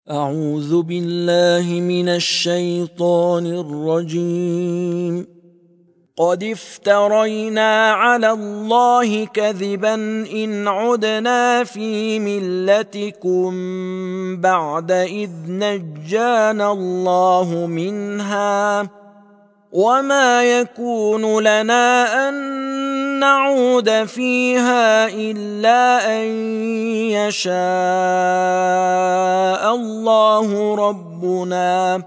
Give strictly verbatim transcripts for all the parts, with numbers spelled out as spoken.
أعوذ بالله من الشيطان الرجيم. قد افترينا على الله كذبا إن عدنا في ملتكم بعد إذ نجانا الله منها وما يكون لنا أن نعود فيها إلا أن يشاء الله ربنا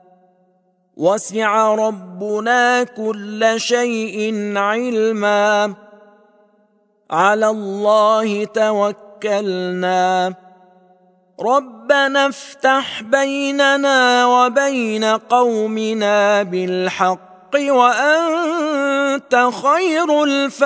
وسع ربنا كل شيء علما على الله توكلنا ربنا افتح بيننا وبين قومنا بالحق وأنت خير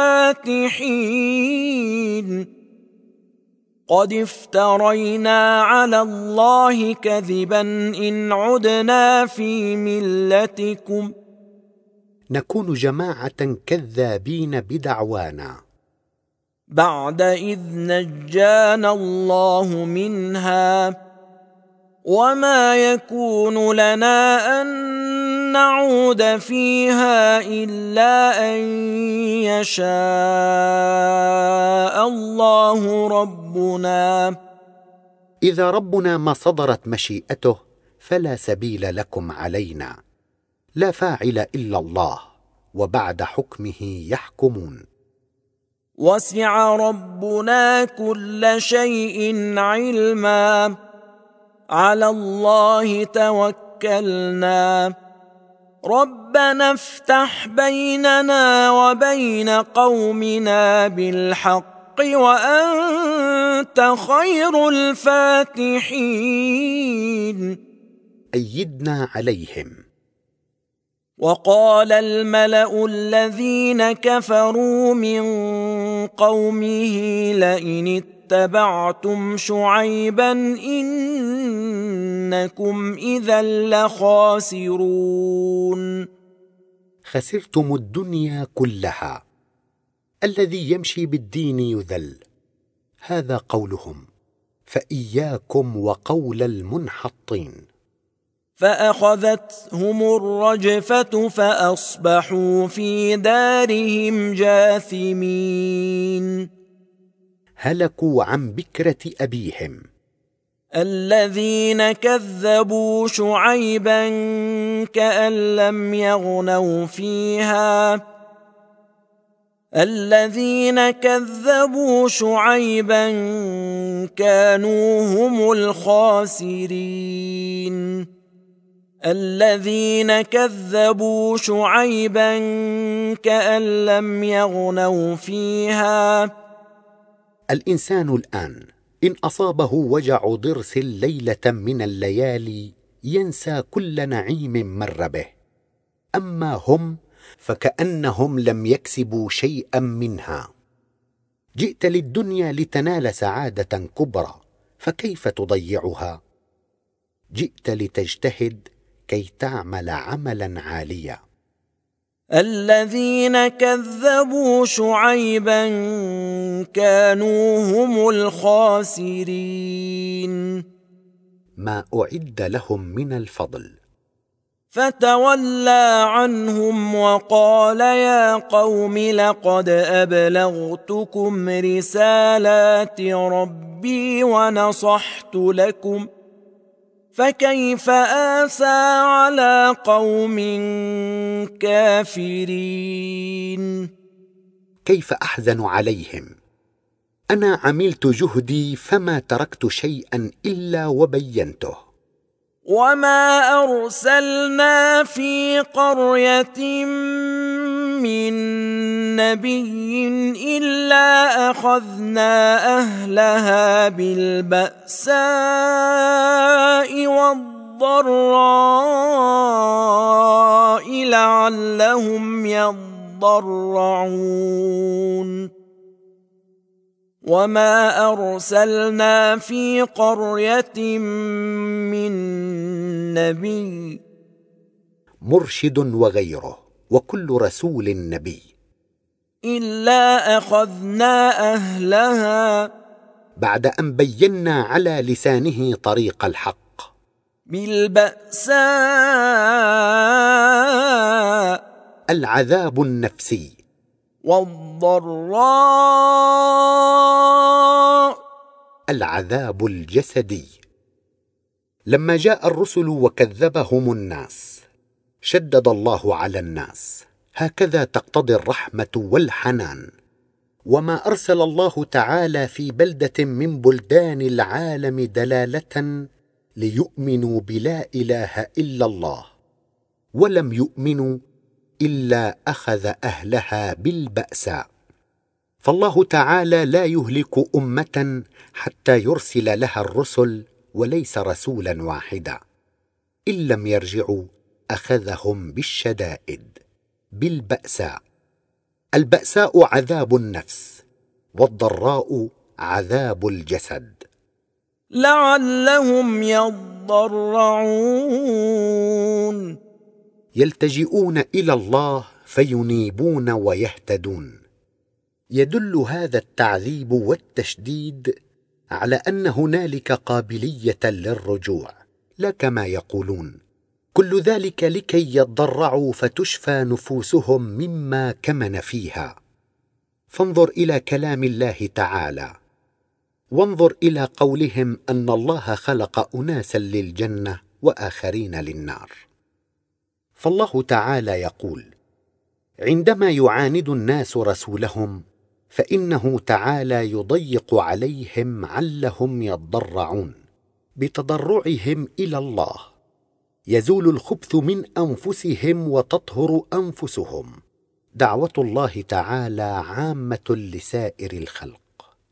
الفاتحين. قد افترينا على الله كذبا إن عدنا في ملتكم نكون جماعة كذابين بدعوانا بعد إذ نجانا الله منها وما يكون لنا أن نعود فيها إلا أن يشاء الله ربنا. إذا ربنا ما صدرت مشيئته فلا سبيل لكم علينا، لا فاعل إلا الله، وبعد حكمه يحكمون. وسع ربنا كل شيء علما على الله توكلنا ربنا افتح بيننا وبين قومنا بالحق وأنت خير الفاتحين. أيدنا عليهم. وقال الملأ الذين كفروا من قومه لئن اتبعتم شعيبا إنكم إذا لخاسرون. خسرتم الدنيا كلها، الذي يمشي بالدين يذل. هذا قولهم، فإياكم وقول المنحطين. فأخذتهم الرجفة فأصبحوا في دارهم جاثمين. هلكوا عن بكرة أبيهم. الذين كذبوا شعيبا كأن لم يغنوا فيها الذين كذبوا شعيبا كانوا هم الخاسرين. الذين كذبوا شعيبا كأن لم يغنوا فيها. الإنسان الآن إن أصابه وجع ضرس ليلة من الليالي ينسى كل نعيم مر به، أما هم فكأنهم لم يكسبوا شيئا منها. جئت للدنيا لتنال سعادة كبرى، فكيف تضيعها؟ جئت لتجتهد كي تعمل عملا عاليا. الذين كذبوا شعيبا كانوا هم الخاسرين. ما أعد لهم من الفضل. فتولى عنهم وقال يا قوم لقد أبلغتكم رسالات ربي ونصحت لكم فكيف آسى على قوم كافرين. كيف أحزن عليهم؟ أنا عملت جهدي فما تركت شيئا إلا وبينته. وما أرسلنا في قرية من نبي إلا أخذنا أهلها بالبأساء والضراء لعلهم يضرعون. وما أرسلنا في قرية من نبي. مرشد وغيره وكل رسول نبي. إلا أخذنا أهلها بعد أن بينا على لسانه طريق الحق بالبأساء العذاب النفسي، والضراء العذاب الجسدي. لما جاء الرسل وكذبهم الناس شدد الله على الناس، هكذا تقتضي الرحمة والحنان. وما أرسل الله تعالى في بلدة من بلدان العالم دلالة ليؤمنوا بلا إله إلا الله، ولم يؤمنوا إلا أخذ أهلها بالبأساء. فالله تعالى لا يهلك أمة حتى يرسل لها الرسل، وليس رسولا واحدا. إن لم يرجعوا أخذهم بالشدائد، بالبأساء. البأساء عذاب النفس، والضراء عذاب الجسد. لعلهم يضرعون، يلتجئون إلى الله فينيبون ويهتدون. يدل هذا التعذيب والتشديد على أن هنالك قابلية للرجوع، لا كما يقولون. كل ذلك لكي يضرعوا فتشفى نفوسهم مما كمن فيها. فانظر إلى كلام الله تعالى، وانظر إلى قولهم أن الله خلق أناسا للجنة وآخرين للنار. فالله تعالى يقول: عندما يعاند الناس رسولهم فإنه تعالى يضيق عليهم علهم يضرعون. بتضرعهم إلى الله يزول الخبث من أنفسهم وتطهر أنفسهم. دعوة الله تعالى عامة لسائر الخلق.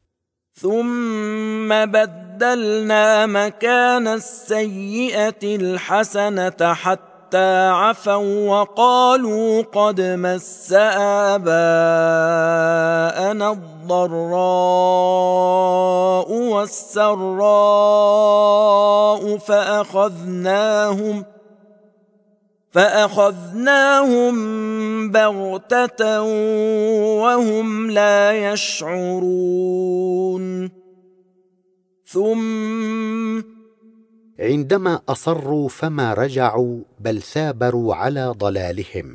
ثم بدلنا مكان السيئة الحسنة حتى عفوا وقالوا قد مس آباءنا الضراء والسراء فأخذناهم فأخذناهم بغتة وهم لا يشعرون. ثم عندما أصروا فما رجعوا بل ثابروا على ضلالهم،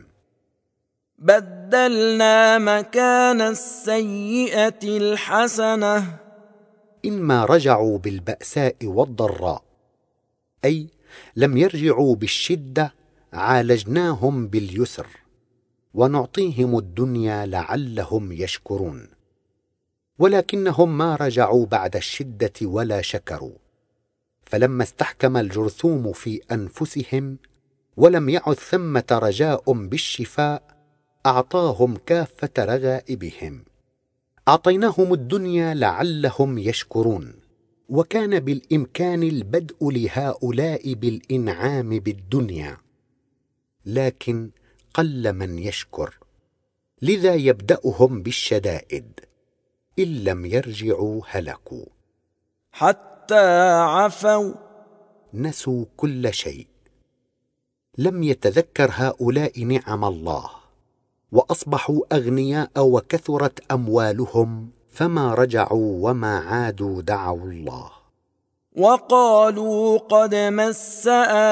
بدلنا مكان السيئة الحسنة. إما رجعوا بالبأساء والضراء، أي لم يرجعوا بالشدة، عالجناهم باليسر ونعطيهم الدنيا لعلهم يشكرون. ولكنهم ما رجعوا بعد الشدة ولا شكروا، فلما استحكم الجرثوم في أنفسهم ولم يعد ثمة رجاء بالشفاء أعطاهم كافة رغائبهم. أعطيناهم الدنيا لعلهم يشكرون، وكان بالإمكان البدء لهؤلاء بالإنعام بالدنيا، لكن قل من يشكر، لذا يبدأهم بالشدائد. إن لم يرجعوا هلكوا. حتى عفوا، نسوا كل شيء. لم يتذكر هؤلاء نعم الله، وأصبحوا أغنياء وكثرت أموالهم، فما رجعوا وما عادوا دعوا الله. وقالوا قد مس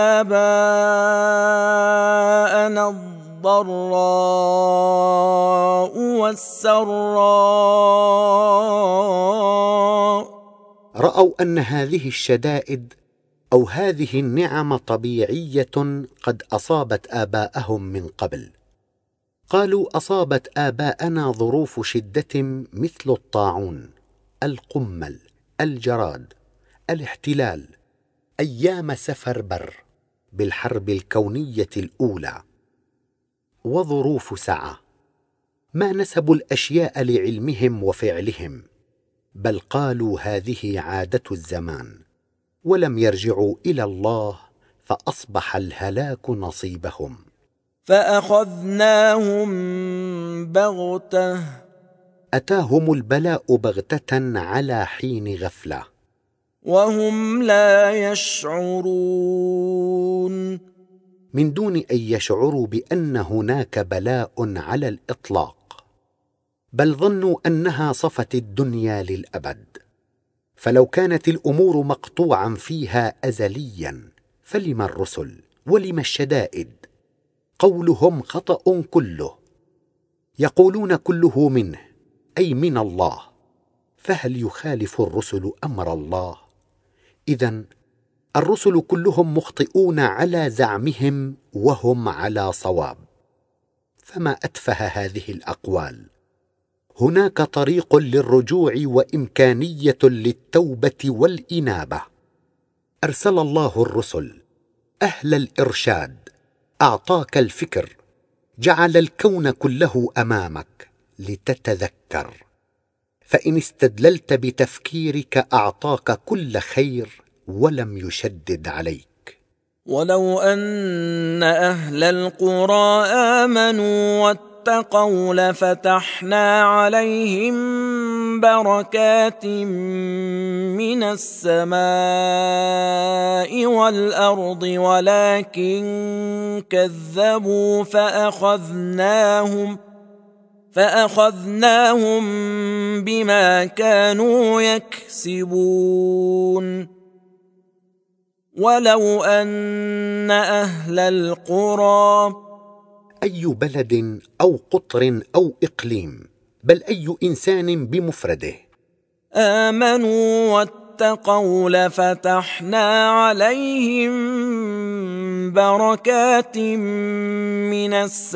آباءنا الضراء والسراء. رأوا أن هذه الشدائد أو هذه النعم طبيعية قد أصابت آباءهم من قبل. قالوا أصابت آباءنا ظروف شدة مثل الطاعون، القمل، الجراد، الاحتلال، أيام سفربر بالحرب الكونية الأولى، وظروف سعة. ما نسبوا الأشياء لعلمهم وفعلهم، بل قالوا هذه عادة الزمان، ولم يرجعوا إلى الله، فأصبح الهلاك نصيبهم. فأخذناهم بغتة، أتاهم البلاء بغتة على حين غفلة، وهم لا يشعرون، من دون أن يشعروا بأن هناك بلاء على الإطلاق، بل ظنوا أنها صفت الدنيا للأبد. فلو كانت الأمور مقطوعا فيها أزليا فلم الرسل ولم الشدائد؟ قولهم خطأ كله، يقولون كله منه أي من الله، فهل يخالف الرسل أمر الله؟ إذن الرسل كلهم مخطئون على زعمهم وهم على صواب. فما أتفه هذه الأقوال. هناك طريق للرجوع وإمكانية للتوبة والإنابة. أرسل الله الرسل أهل الإرشاد، أعطاك الفكر، جعل الكون كله أمامك لتتذكر، فإن استدللت بتفكيرك أعطاك كل خير ولم يشدد عليك. ولو أن أهل القرى آمنوا واتقوا لفتحنا عليهم بركات من السماء والأرض ولكن كذبوا فأخذناهم فأخذناهم بما كانوا يكسبون. ولو أن أهل القرى، أي بلد أو قطر أو إقليم، بل أي إنسان بمفرده، آمنوا واتقوا لفتحنا عليهم بركات من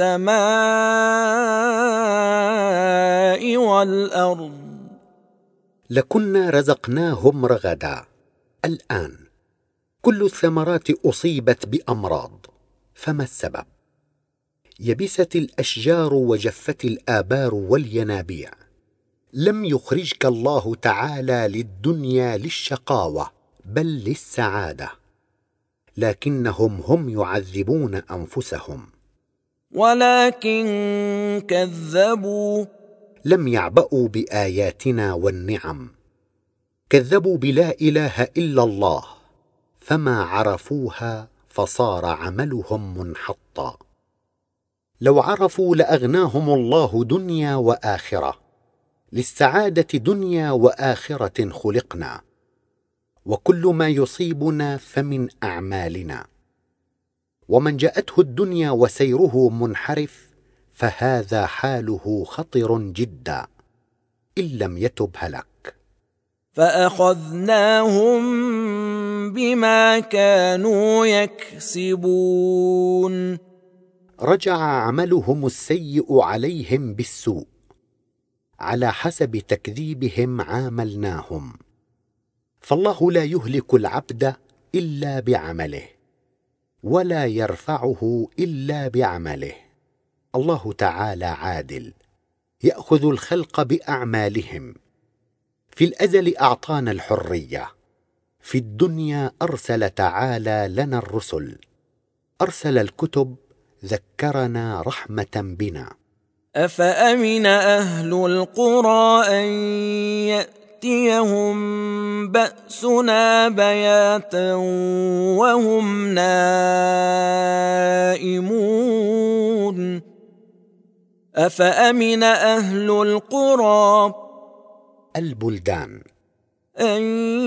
السماء والأرض لكنا رزقناهم رغدا. الآن كل الثمرات أصيبت بأمراض، فما السبب؟ يبست الأشجار وجفت الآبار والينابيع. لم يخرجك الله تعالى للدنيا للشقاوة بل للسعادة، لكنهم هم يعذبون أنفسهم. ولكن كذبوا، لم يعبأوا بآياتنا والنعم، كذبوا بلا إله إلا الله، فما عرفوها فصار عملهم منحطا. لو عرفوا لأغناهم الله دنيا وآخرة. للسعادة دنيا وآخرة خلقنا، وكل ما يصيبنا فمن أعمالنا. ومن جاءته الدنيا وسيره منحرف فهذا حاله خطر جدا، إن لم يتب هلك. فأخذناهم بما كانوا يكسبون. رجع عملهم السيء عليهم بالسوء، على حسب تكذيبهم عاملناهم. فالله لا يهلك العبد إلا بعمله، ولا يرفعه إلا بعمله. الله تعالى عادل، يأخذ الخلق بأعمالهم. في الأزل أعطانا الحرية، في الدنيا أرسل تعالى لنا الرسل، أرسل الكتب، ذكرنا رحمة بنا. أفأمن أهل القرى أن يأتيهم بأسنا بياتا وهم نائمون. أفأمن أهل القرى، البلدان، أن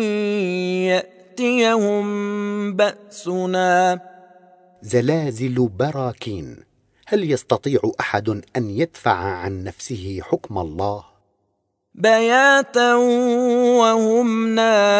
يأتيهم بأسنا، زلازل براكين. هل يستطيع أحد أن يدفع عن نفسه حكم الله؟ بياتا وهم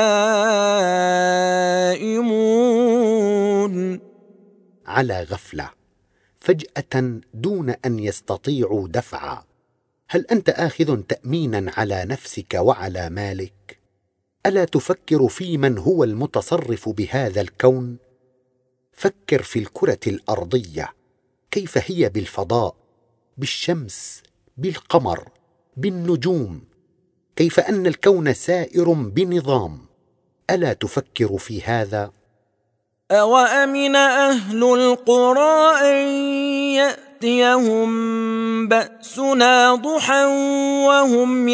نائمون، على غفلة، فجأة، دون أن يستطيعوا دفعا. هل أنت آخذ تأمينا على نفسك وعلى مالك؟ ألا تفكر في من هو المتصرف بهذا الكون؟ فكر في الكرة الأرضية، كيف هي بالفضاء، بالشمس، بالقمر، بالنجوم، كيف أن الكون سائر بنظام. ألا تفكر في هذا؟ أوأمن أهل القرى أن يأتيهم بأسنا ضحى وهم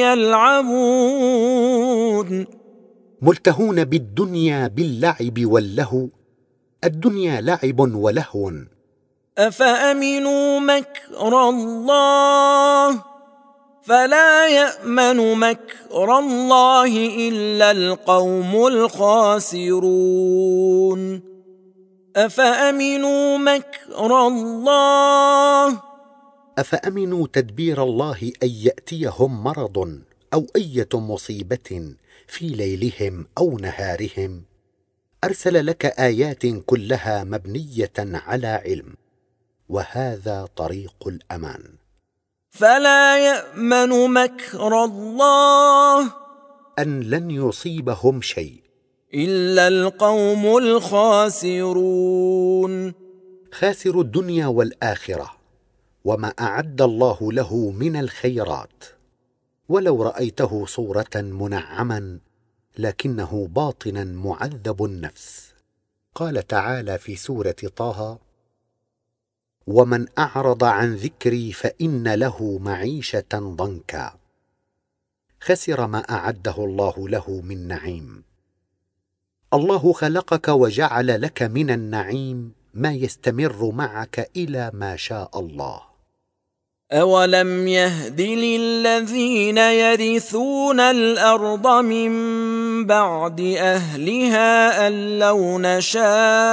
يلعبون. ملتهون بالدنيا باللعب واللهو. الدنيا لعب ولهو. أفأمنوا مكر الله فلا يأمن مكر الله إلا القوم الخاسرون. أفأمنوا مكر الله أفأمنوا تدبير الله أن يأتيهم مرض أو أية مصيبة في ليلهم أو نهارهم؟ أرسل لك آيات كلها مبنية على علم، وهذا طريق الأمان. فلا يأمن مكر الله أن لن يصيبهم شيء إلا القوم الخاسرون. خاسر الدنيا والآخرة وما أعد الله له من الخيرات. ولو رأيته صورة منعما لكنه باطنا معذب النفس. قال تعالى في سورة طه: ومن أعرض عن ذكري فإن له معيشة ضنكا. خسر ما أعده الله له من نعيم. الله خلقك وجعل لك من النعيم ما يستمر معك إلى ما شاء الله. أولم يهد للذين يرثون الأرض من بعد أهلها أن لو نشاء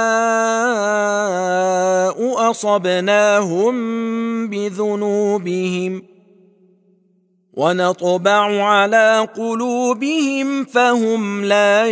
أصبناهم بذنوبهم ونطبع على قلوبهم فهم لا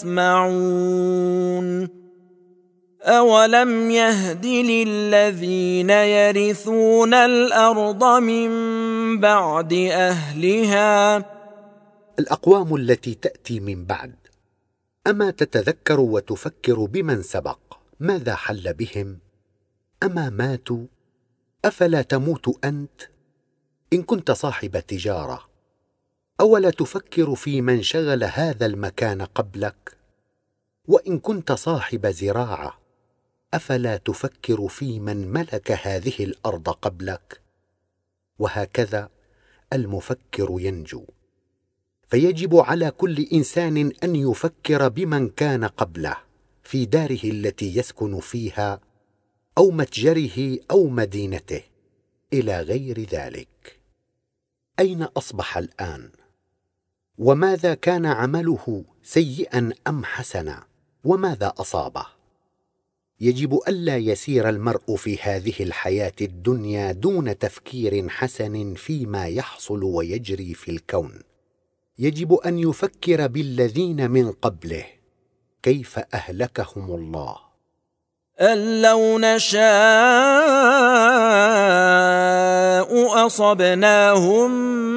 يسمعون. أولم يهد للذين يرثون الأرض من بعد أهلها. الأقوام التي تأتي من بعد، أما تتذكر وتفكر بمن سبق ماذا حل بهم؟ أما ماتوا؟ أفلا تموت أنت إن كنت صاحب تجارة؟ أولا تفكر في من شغل هذا المكان قبلك؟ وإن كنت صاحب زراعة أفلا تفكر في من ملك هذه الأرض قبلك؟ وهكذا المفكر ينجو. فيجب على كل إنسان أن يفكر بمن كان قبله في داره التي يسكن فيها أو متجره أو مدينته إلى غير ذلك. أين أصبح الآن؟ وماذا كان عمله سيئا أم حسنا؟ وماذا أصابه؟ يجب ألا يسير المرء في هذه الحياة الدنيا دون تفكير حسن فيما يحصل ويجري في الكون. يجب أن يفكر بالذين من قبله كيف أهلكهم الله. أن لو نشاء أصبناهم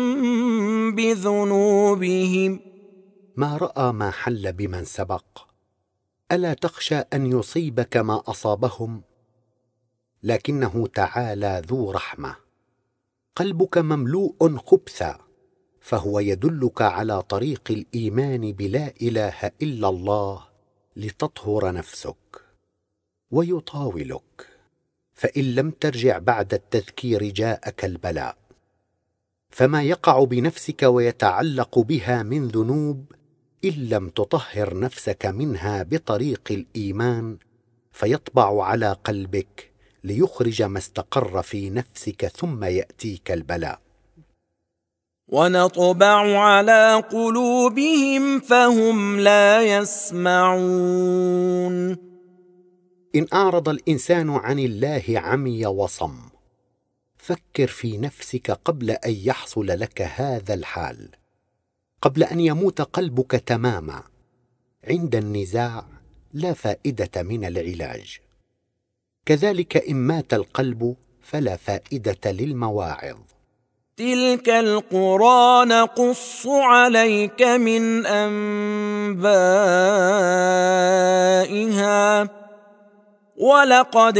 بذنوبهم. ما رأى ما حل بمن سبق؟ ألا تخشى أن يصيبك ما أصابهم؟ لكنه تعالى ذو رحمة. قلبك مملوء خبثا، فهو يدلك على طريق الإيمان بلا إله إلا الله لتطهر نفسك، ويطاولك، فإن لم ترجع بعد التذكير جاءك البلاء. فما يقع بنفسك ويتعلق بها من ذنوب إن لم تطهر نفسك منها بطريق الإيمان فيطبع على قلبك ليخرج ما استقر في نفسك ثم يأتيك البلاء. ونطبع على قلوبهم فهم لا يسمعون. إن أعرض الإنسان عن الله عمي وصم. فكر في نفسك قبل أن يحصل لك هذا الحال، قبل أن يموت قلبك تماما. عند النزاع لا فائدة من العلاج، كذلك إن مات القلب فلا فائدة للمواعظ. تلك القرى نقص عليك من أنبائها ولقد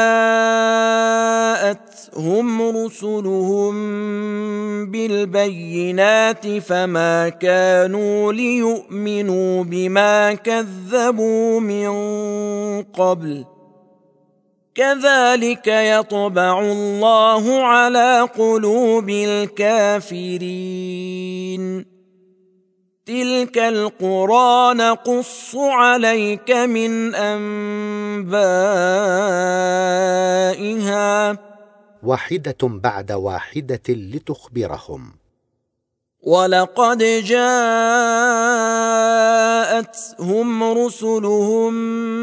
جاءتهم رسلهم بالبينات فما كانوا ليؤمنوا بما كذبوا من قبل كذلك يطبع الله على قلوب الكافرين. تلك القرى نقص عليك من أنبائها واحدة بعد واحدة لتخبرهم. ولقد جاءتهم رسلهم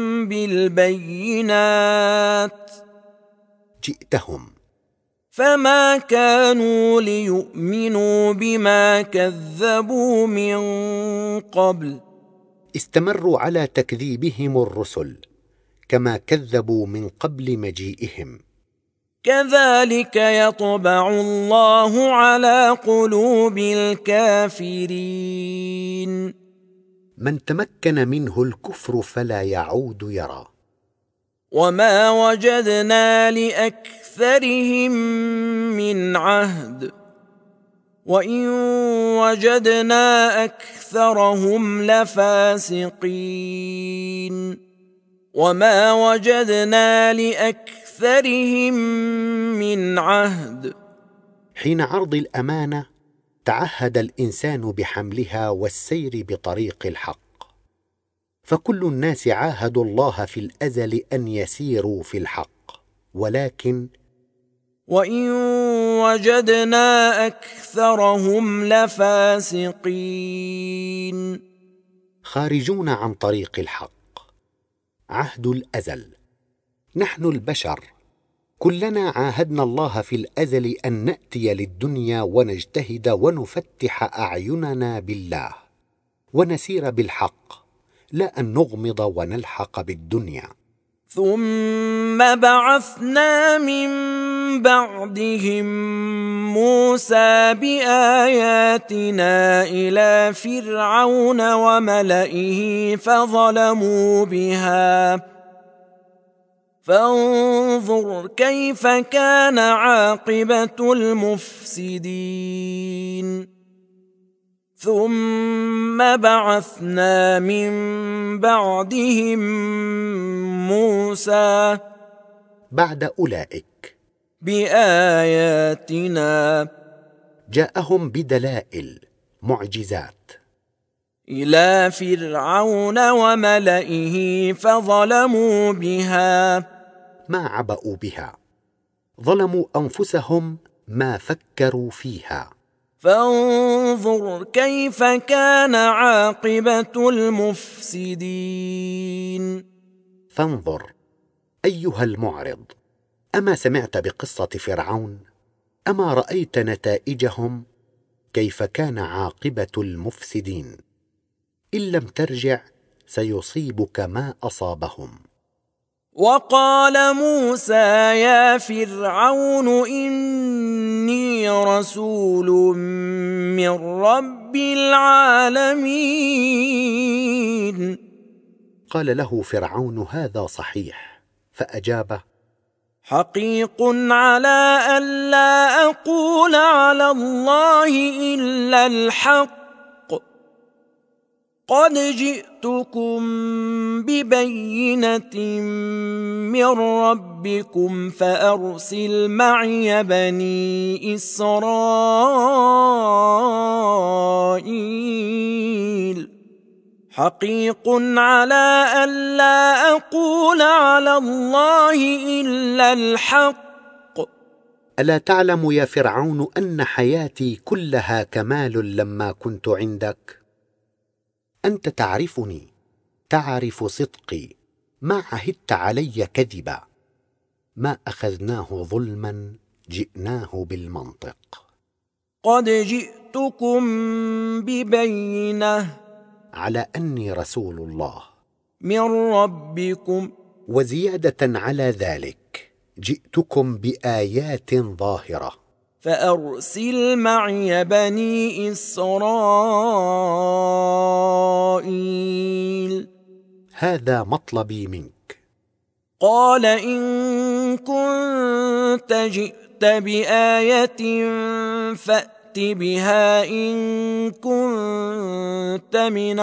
بالبينات جئتهم فما كانوا ليؤمنوا بما كذبوا من قبل استمروا على تكذيبهم الرسل كما كذبوا من قبل مجيئهم. كذلك يطبع الله على قلوب الكافرين. من تمكن منه الكفر فلا يعود يرى. وما وجدنا لأكثرهم من عهد وإن وجدنا أكثرهم لفاسقين. وما وجدنا لأكثرهم من عهد. حين عرض الأمانة تعهد الإنسان بحملها والسير بطريق الحق، فكل الناس عاهدوا الله في الأزل أن يسيروا في الحق، ولكن وإن وجدنا أكثرهم لفاسقين. خارجون عن طريق الحق. عهد الأزل. نحن البشر كلنا عاهدنا الله في الأزل أن نأتي للدنيا ونجتهد ونفتح أعيننا بالله ونسير بالحق، لا أن نغمض ونلحق بالدنيا. ثم بعثنا من بعدهم موسى بآياتنا إلى فرعون وملئه فظلموا بها فانظر كيف كان عاقبة المفسدين. ثم بعثنا من بعدهم موسى بعد أولئك بآياتنا جاءهم بدلائل معجزات إلى فرعون وملئه فظلموا بها ما عبأوا بها، ظلموا أنفسهم ما فكروا فيها. فانظر كيف كان عاقبة المفسدين. فانظر أيها المعرض، أما سمعت بقصة فرعون؟ أما رأيت نتائجهم؟ كيف كان عاقبة المفسدين؟ إن لم ترجع سيصيبك ما أصابهم. وقال موسى يا فرعون إني رسول من رب العالمين. قال له فرعون هذا صحيح، فأجابه حقيق على ألا أقول على الله إلا الحق قد جئتكم ببينة من ربكم فأرسل معي بني إسرائيل. حقيق على ألا أقول على الله إلا الحق. ألا تعلم يا فرعون أن حياتي كلها كمال لما كنت عندك؟ أنت تعرفني، تعرف صدقي، ما عهدت علي كذبا، ما أخذناه ظلما جئناه بالمنطق. قد جئتكم ببينة على أني رسول الله من ربكم، وزيادة على ذلك جئتكم بآيات ظاهرة. فأرسل معي بني إسرائيل. هذا مطلبي منك. قال إن كنت جئت بآية فأت بها إن كنت من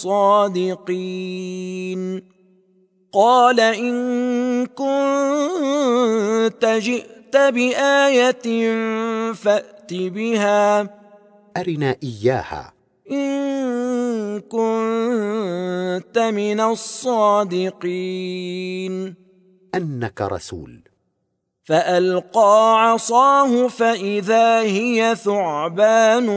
الصادقين. قال إن كنت جئت بآية فأت بها أرنا إياها إن كنت من الصادقين. أنك رسول. فألقى عصاه فإذا هي ثعبان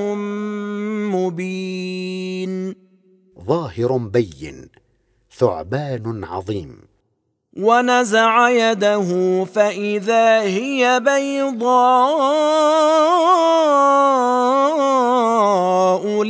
مبين ظاهر بين، ثعبان عظيم. ونزع يده فإذا هي بيضاء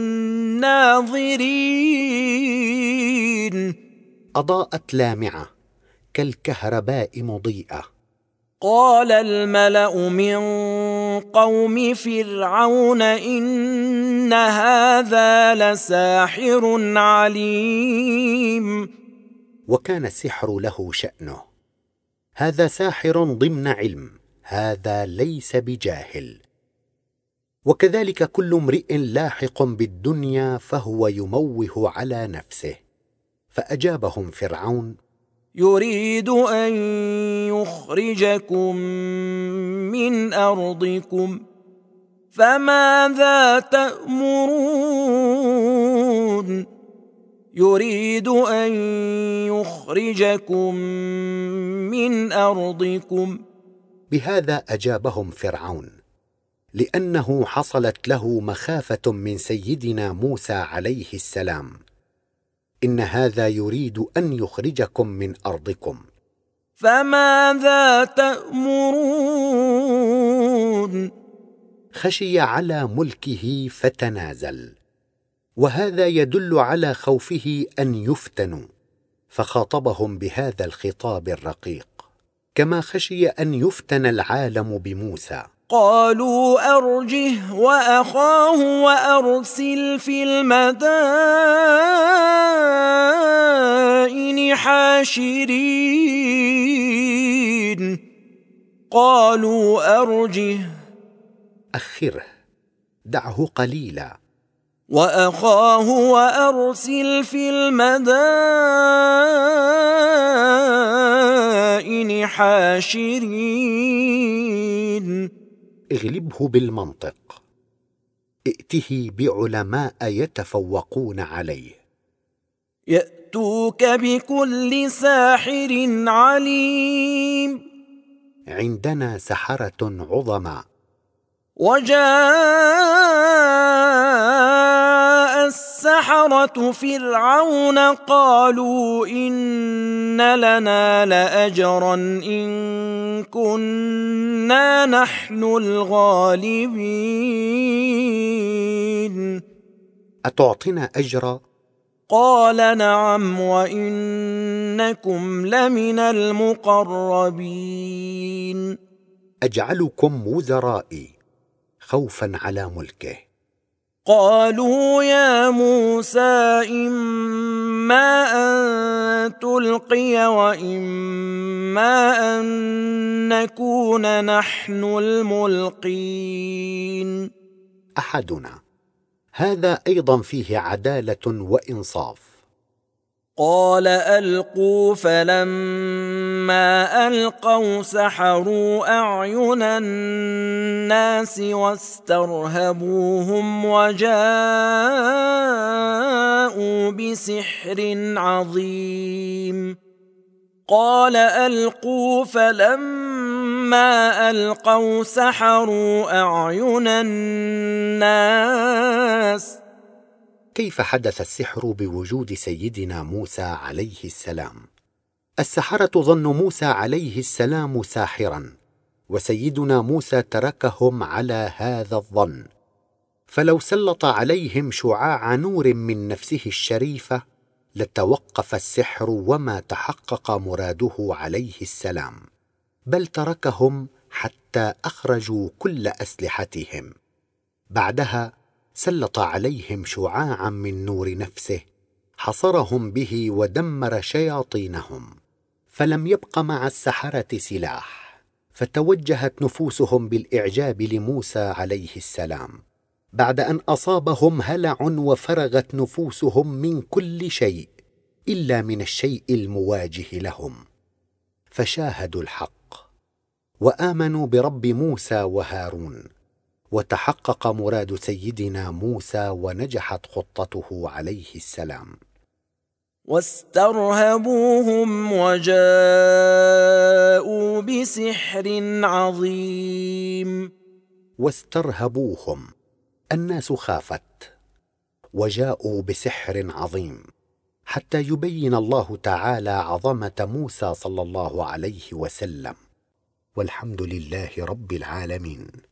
للناظرين. أضاءت لامعة كالكهرباء مضيئة. قال الملأ من قوم فرعون إن هذا لساحر عليم. وكان السحر له شأنه، هذا ساحر ضمن علم، هذا ليس بجاهل. وكذلك كل امرئ لاحق بالدنيا فهو يموه على نفسه. فأجابهم فرعون: يريد أن يخرجكم من أرضكم فماذا تأمرون؟ يريد أن يخرجكم من أرضكم. بهذا أجابهم فرعون، لأنه حصلت له مخافة من سيدنا موسى عليه السلام. إن هذا يريد أن يخرجكم من أرضكم. فماذا تأمرون؟ خشي على ملكه فتنازل، وهذا يدل على خوفه أن يفتنوا، فخاطبهم بهذا الخطاب الرقيق، كما خشي أن يفتن العالم بموسى. قالوا أرجه وأخاه وأرسل في المدائن حاشرين. قالوا أرجه، أخره، دعه قليلا. وأخاه وأرسل في المدائن حاشرين. اغلبه بالمنطق، ائته بعلماء يتفوقون عليه، يأتوك بكل ساحر عليم. عندنا سحرة عظماء. وجاء السحرة فرعون قالوا إن لنا لأجرا إن كنا نحن الغالبين. أتعطنا أجرا؟ قال نعم وإنكم لمن المقربين. أجعلكم وزرائي خوفا على ملكه. قالوا يا موسى إما أن تلقي وإما أن نكون نحن الملقين. أحدنا، هذا أيضا فيه عدالة وإنصاف. قال ألقوا، فلما ألقوا سحروا أعين الناس واسترهبوهم وجاءوا بسحر عظيم. قال ألقوا، فلما ألقوا سحروا أعين الناس. كيف حدث السحر بوجود سيدنا موسى عليه السلام؟ السحرة ظنوا موسى عليه السلام ساحرا، وسيدنا موسى تركهم على هذا الظن، فلو سلط عليهم شعاع نور من نفسه الشريفة لتوقف السحر وما تحقق مراده عليه السلام، بل تركهم حتى أخرجوا كل أسلحتهم. بعدها سلط عليهم شعاعا من نور نفسه حصرهم به ودمر شياطينهم، فلم يبق مع السحرة سلاح، فتوجهت نفوسهم بالإعجاب لموسى عليه السلام بعد أن أصابهم هلع وفرغت نفوسهم من كل شيء إلا من الشيء المواجه لهم، فشاهدوا الحق وآمنوا برب موسى وهارون، وتحقق مراد سيدنا موسى ونجحت خطته عليه السلام. واسترهبوهم وجاءوا وجاءوا بسحر عظيم. واسترهبوهم، الناس خافت، وجاءوا بسحر عظيم، حتى يبين الله تعالى عظمة موسى صلى الله عليه وسلم. والحمد لله رب العالمين.